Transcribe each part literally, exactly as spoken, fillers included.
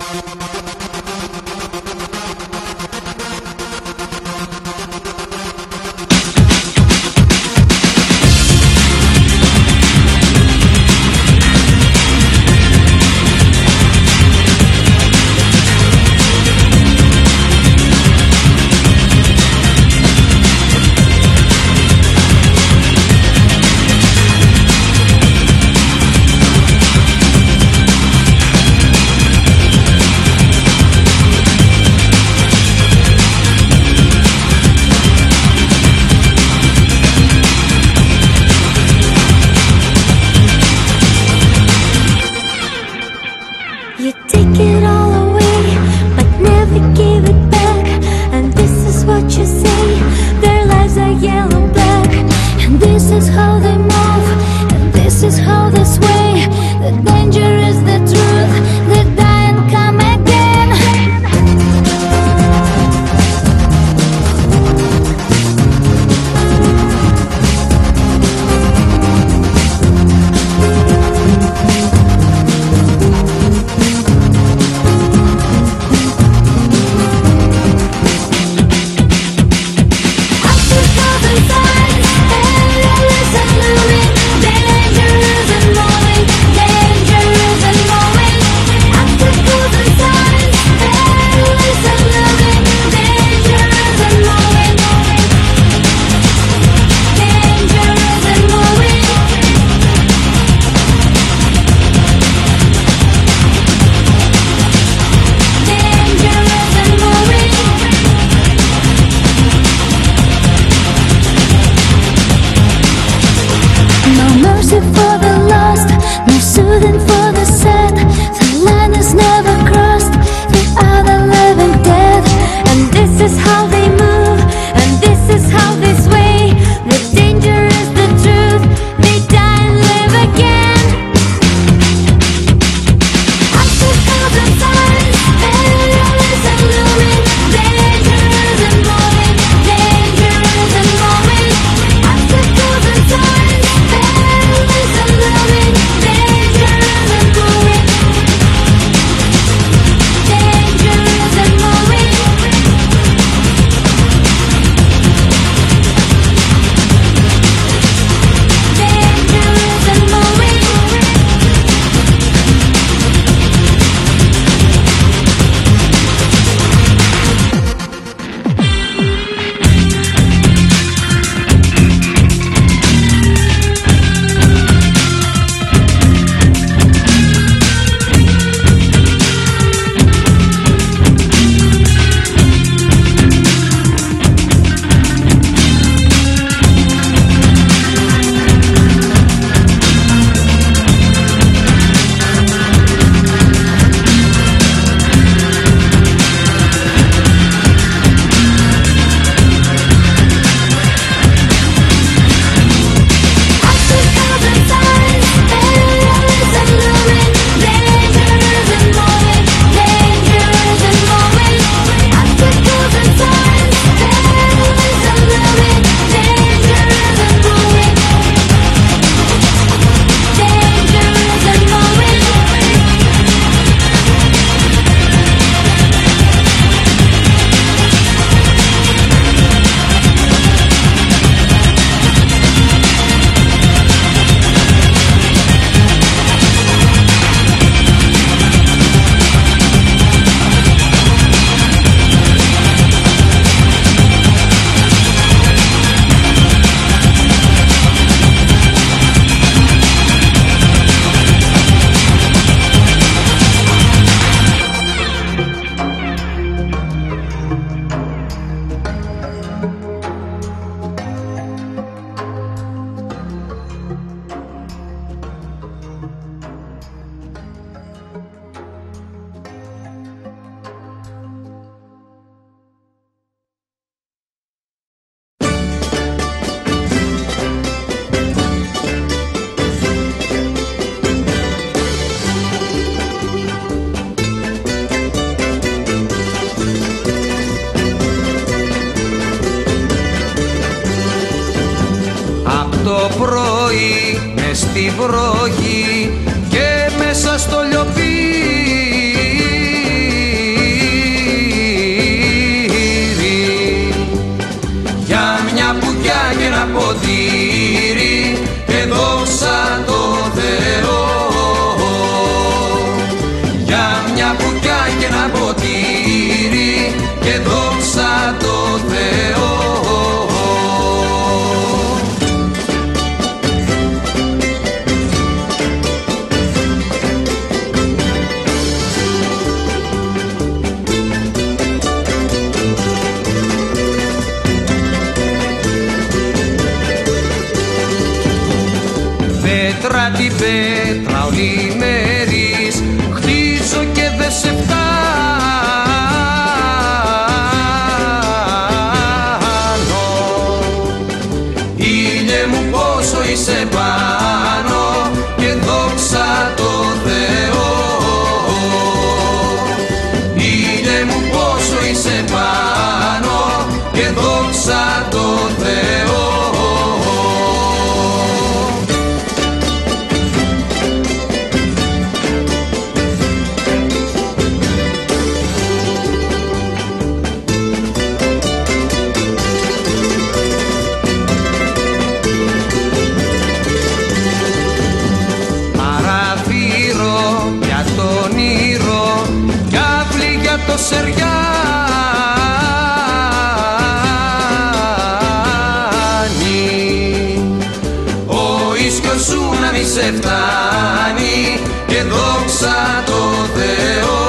το πρωί μες στη βροχή και μέσα στο λιοπί για μια μπουκιά και ένα ποτήρι και δόξα τω Θεώ. Πέτρα την πέτρα ολημερής χτίζω και δε σε φτάνω. Ήλιε μου πόσο είσαι πάνω και δόξα τω Θεώ. Ήλιε μου πόσο είσαι πάνω και δόξα τω Θεώ. Το Σεριάνι, ο ίσκιος σου να μη σε φτάνει και δόξα τω Θεώ.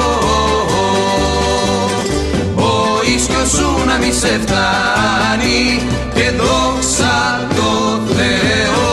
Ο ίσκιος σου να μη σε φτάνει και δόξα τω Θεώ.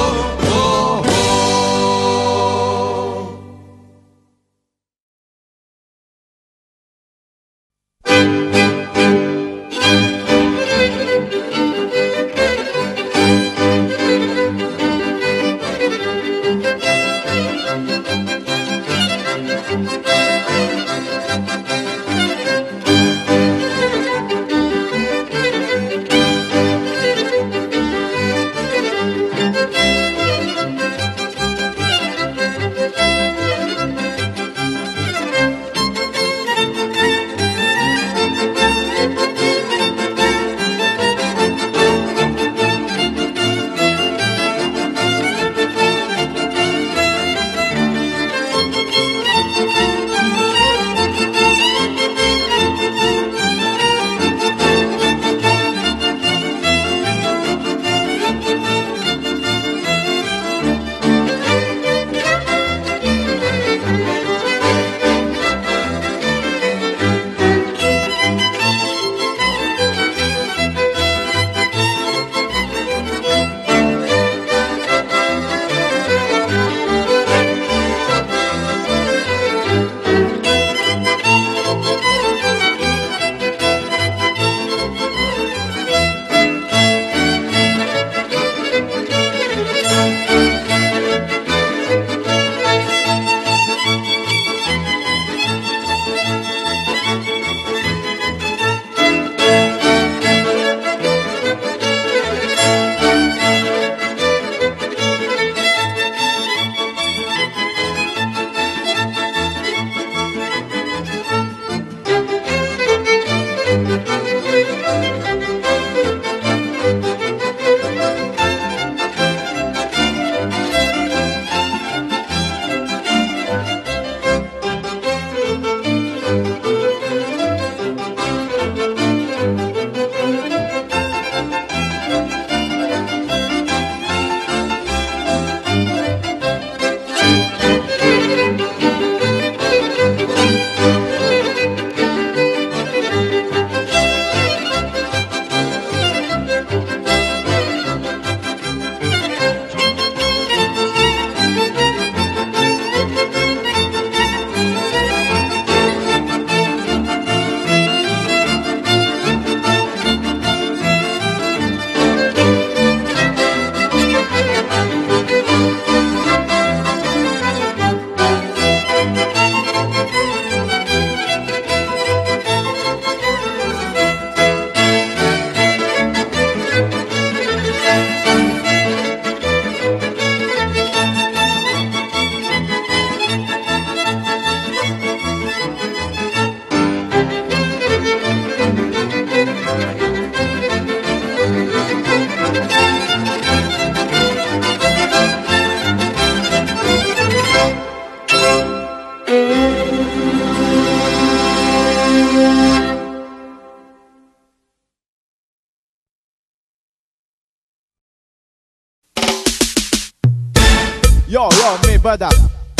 Yo, yo, me brother.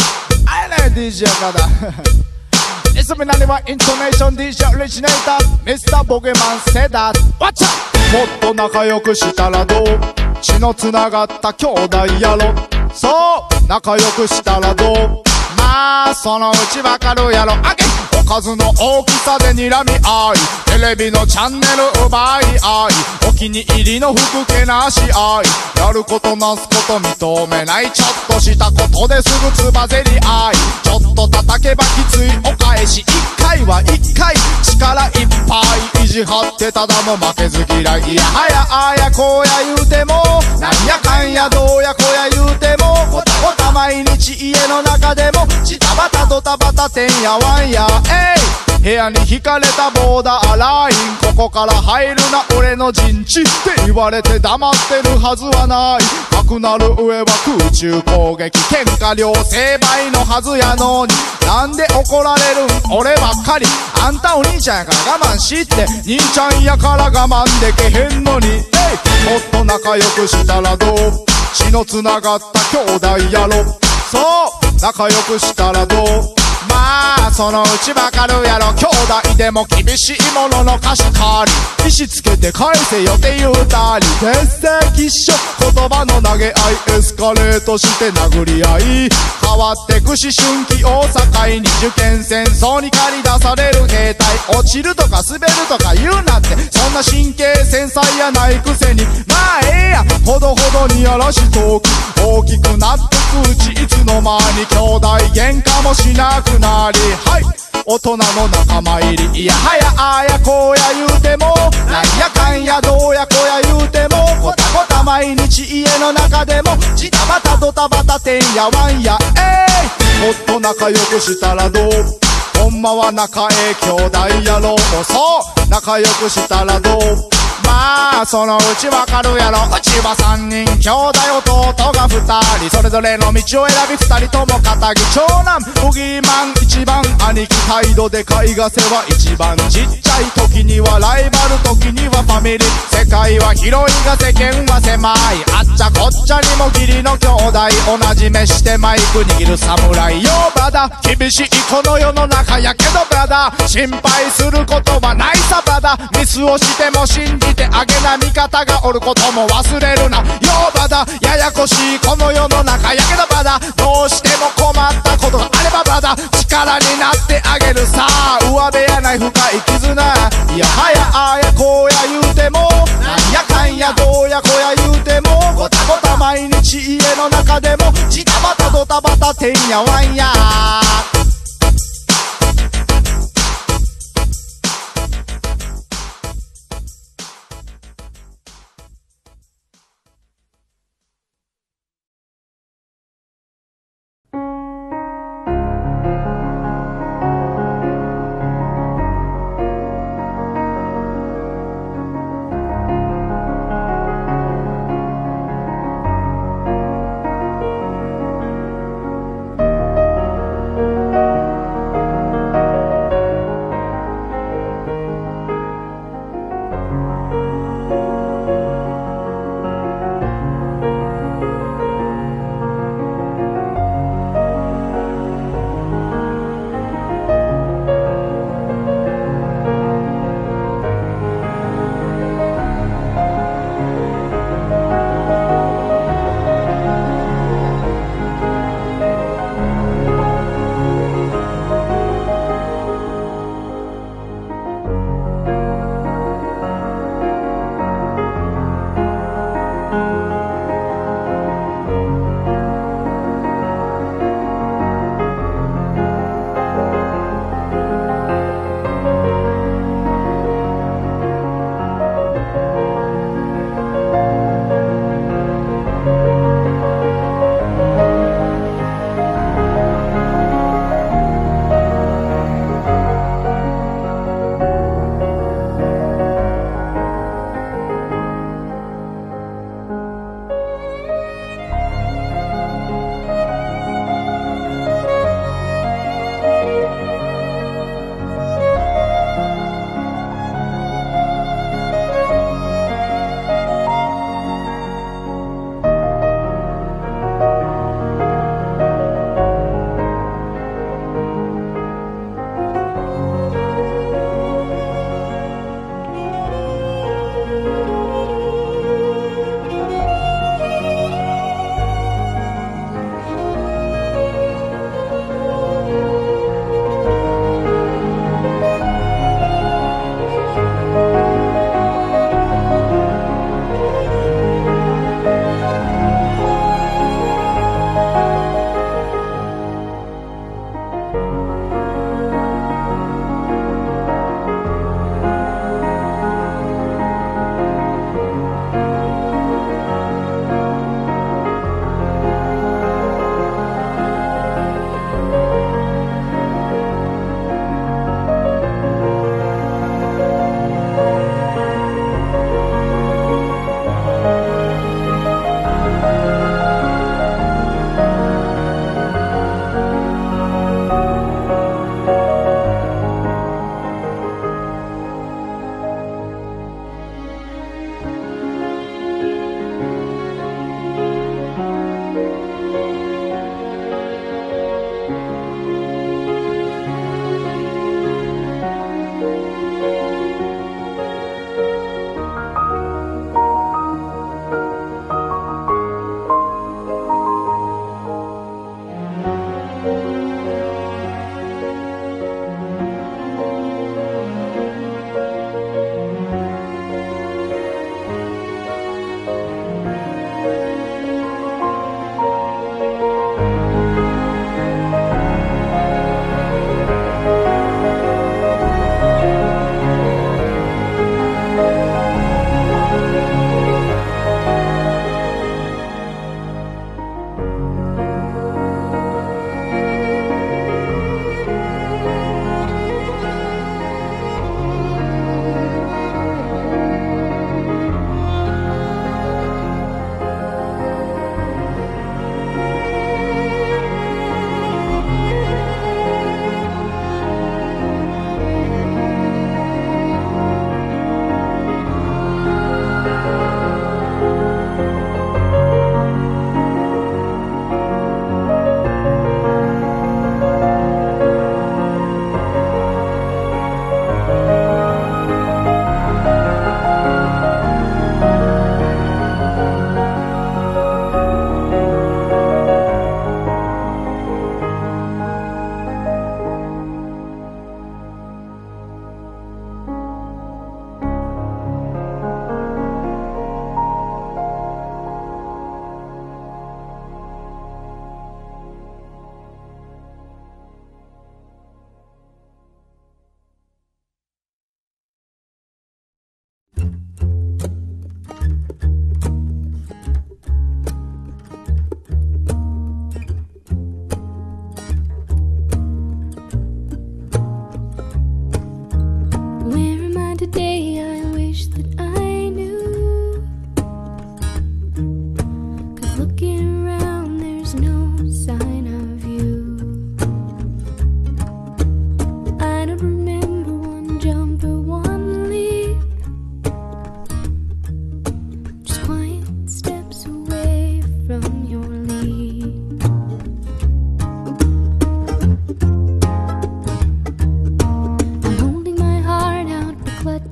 I like D J brother. いつもなりはイントネーション ディージェー オリジネーターミスターボゲマンセダー Watch out! もっと仲良くしたらどう血のつながった兄弟やろそう仲良くしたらどうまあそのうちわかるやろあげおかずの大きさで睨み合いテレビのチャンネル奪い合いお気に入りの服けなし合いやることなすこと認めないちょっとしたことですぐつばぜり合いちょっと叩けばきついお返し一回は一回力いっぱい意地張ってただの負けず嫌いいやはやあやこうや言うてもなんやかんやどうやこや言うてもごたごた毎日家の中でもジタバタドタバタてんやわんやえい部屋に引かれたボーダーラインここから入るな俺の陣地って言われて黙ってるはずはないかくなる上は空中攻撃喧嘩両成敗のはずやのになんで怒られるん俺ばっかりあんたお兄ちゃんやから我慢しって兄ちゃんやから我慢でけへんのにえいもっと仲良くしたらどう血のつながった兄弟やろそう仲良くしたらどうまあそのうちわかるやろ兄弟でも厳しいものの貸し借り石つけて返せよって言うたり鉄石一緒言葉の投げ合いエスカレートして殴り合い変わってく思春期を境に受験戦争に駆り出される兵隊落ちるとか滑るとか言うなってそんな神経繊細やないくせにまあええやほどほどにやらしとき大きくなってくうちいつの間に兄弟喧嘩もしなくなりはい大人の仲間入りいやはやあやこうや言うてもなんやかんやどうやこや言うてもごたごた毎日家の中でもジタバタドタバタてんやわんやえいもっと仲良くしたらどうほんまは仲ええ兄弟やろそう仲良くしたらどうまあそのうちわかるやろうちは三人兄弟弟が二人それぞれの道を選び二人とも仇長男ブギーマン一番兄貴態度でかいがせは一番ちっちゃい時にはライバル時にはファミリー世界は広いが世間は狭いあっちゃこっちゃにも義理の兄弟同じ目してマイク握る侍よバダ厳しいこの世の中やけどバダ心配することはないさバダミスをしても信じてあげな味方がおることも忘れるなよバダややこしいこの世の中やけどバダどうしても困ったことがあればバダ力になってあげるさ上辺やない深い絆いやはやあやこうや言うてもなんやかんやどうやこや言うてもごたごた毎日家の中でもジタバタドタバタてんやわんや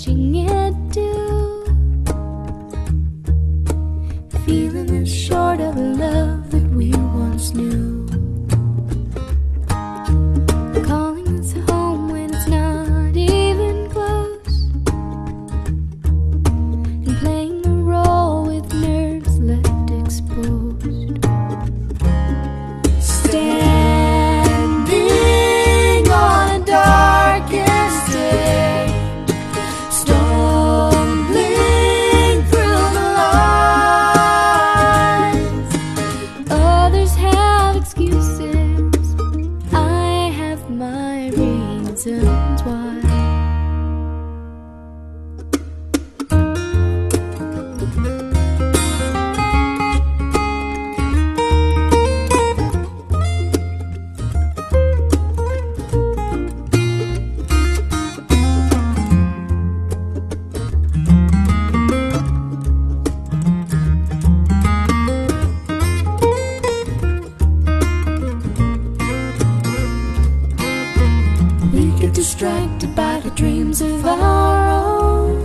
watching it do. Feeling as short of love that we once knew. Calling us home when it's not even close, and playing the role with nerves left exposed. Standing on a darkest day, stumbling through the lines. Others have excuses, I have my reasons why. Distracted by the dreams of our own,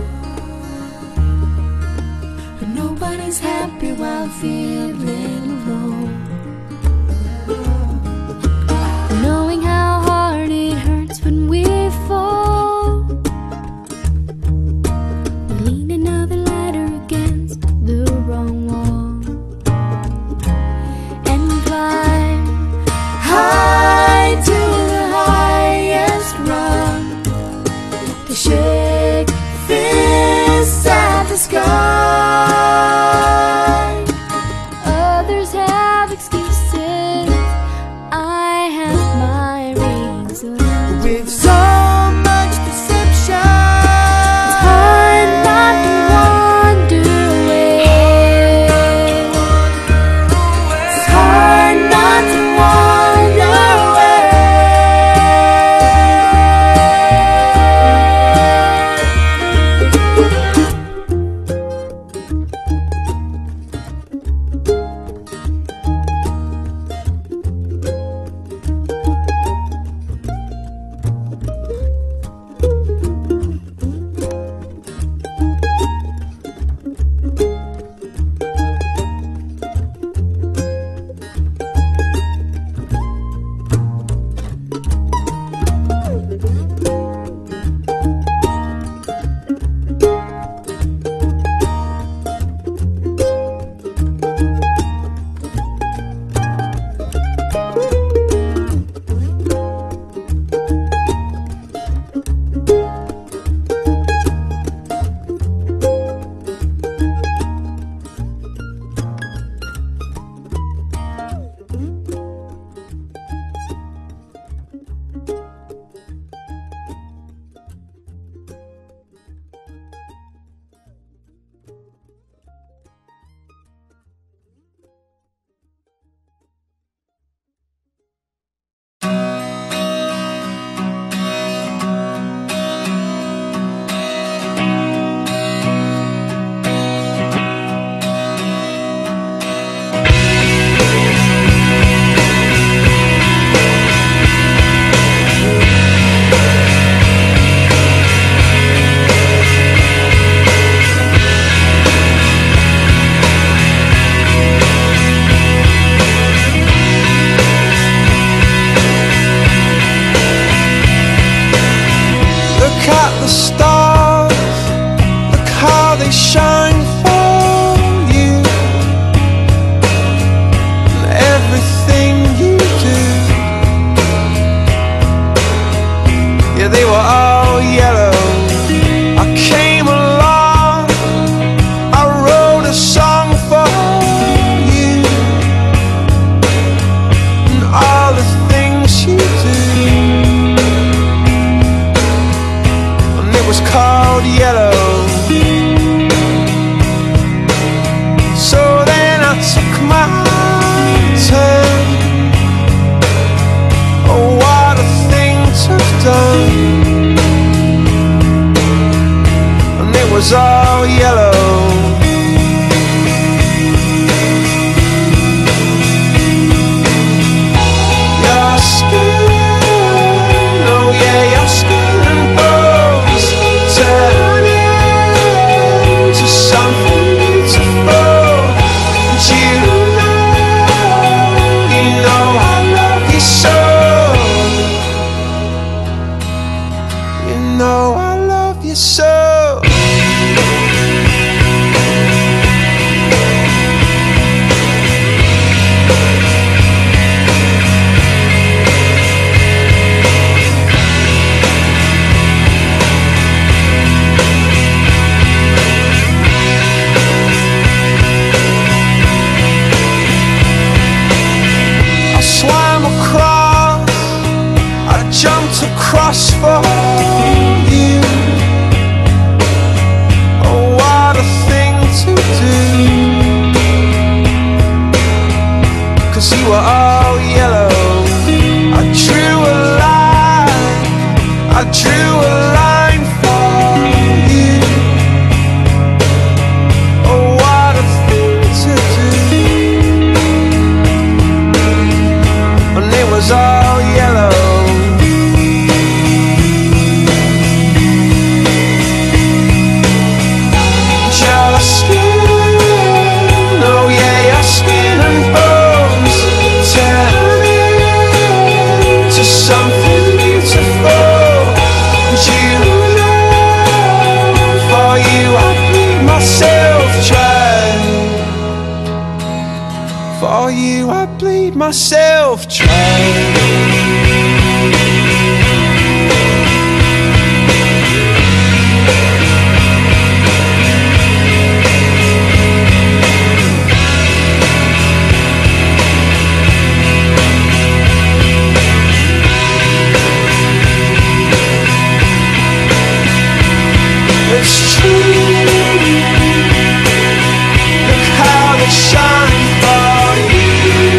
but nobody's happy while feeling alone. Knowing how hard it hurts when we fall, we lean another ladder against the wrong wall and climb high to the highest rung, to shake fists at the sky. Others have excuses, I have my reasons. With so much deception, it's hard not to wander away. It's hard not to wander away. Shine for you, and everything you do. Yeah, they were all yellow. I came along, I wrote a song for you, and all the things you do. And it was called Yellow. And it was all yellow. Your skin, oh yeah, your skin and bones turning know I love you so. Jumped across for you. Oh, what a thing to do. 'Cause you were all yellow. I drew a line, I drew a line for you. Oh, what a thing to do. And it was all yellow. For you I bleed myself dry. It's true. Look how they shine for you.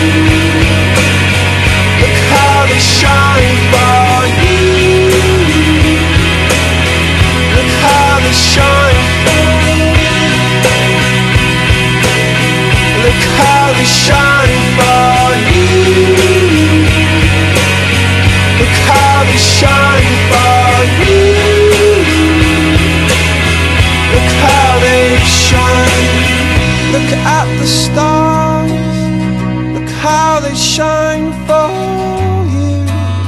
Look how they shine for you. Look how they shine for you. Look how they shine for you. Look how they shine for you. Look how they shine. Look at the stars. Look how they shine for you.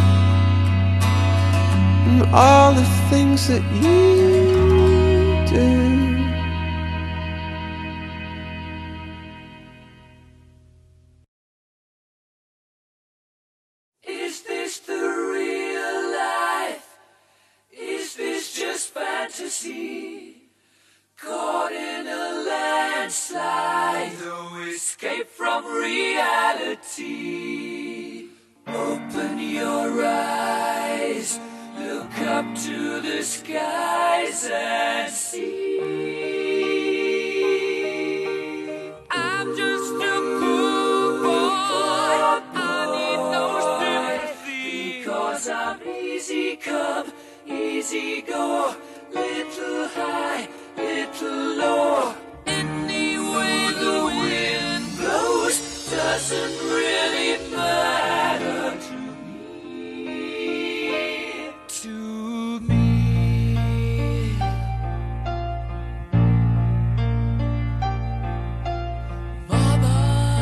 And all the things that you do. Is this the real life? Is this just fantasy? Caught in a landslide, no escape from reality. Open your eyes, look up to the skies and see. I'm just a poor boy, I need no sympathy, because I'm easy come, easy go, little high, little low. Any way the wind blows doesn't really matter to me. To me. Mama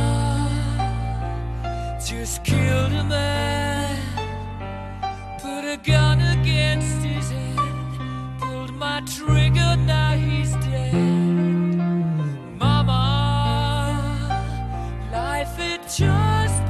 just killed a man, put a gun against his head, pulled my trigger, now he's dead. Mama, life it just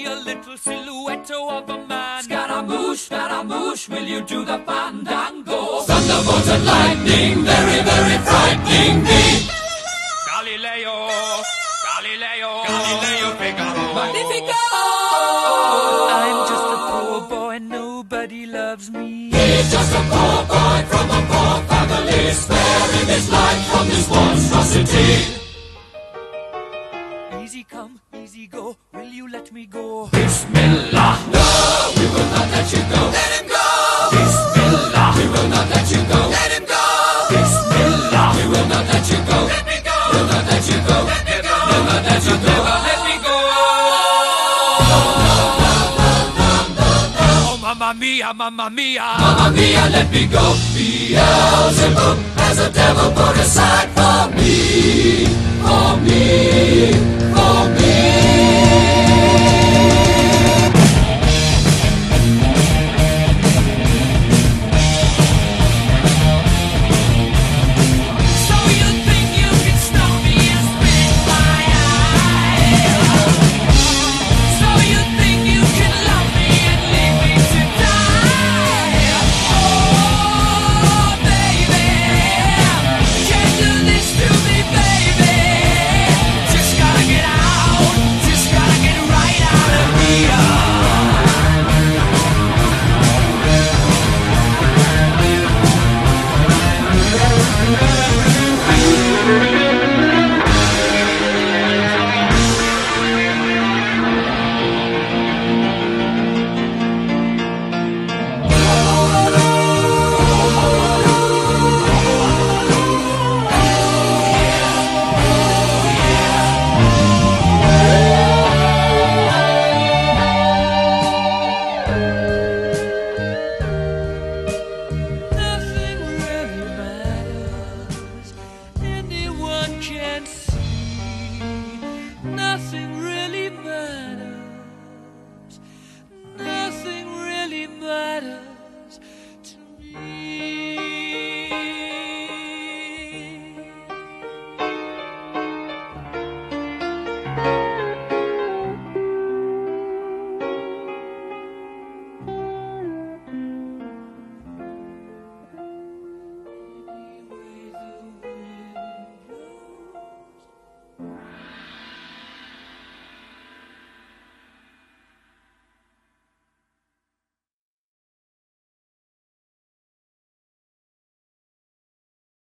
me a little silhouette of a man. Scaramouche, Scaramouche, will you do the fandango? Thunderbolts and lightning, very, very frightening me. Galileo, Galileo, Galileo Figaro. Magnifico! I'm just a poor boy, nobody loves me. He's just a poor boy from a poor family, sparing his life from this monstrosity. Easy come, easy go, will you let me go? Bismillah, no, we will not let you go. Let him go! Bismillah, we will not let you go. Let him go! Bismillah, we will not let you go. Let me go! We'll not let you go. Let me go! We'll not let you go. Let me go! Oh, mamma mia, mamma mia, mamma mia, let me go. Beelzebub has a devil put aside for me, for me.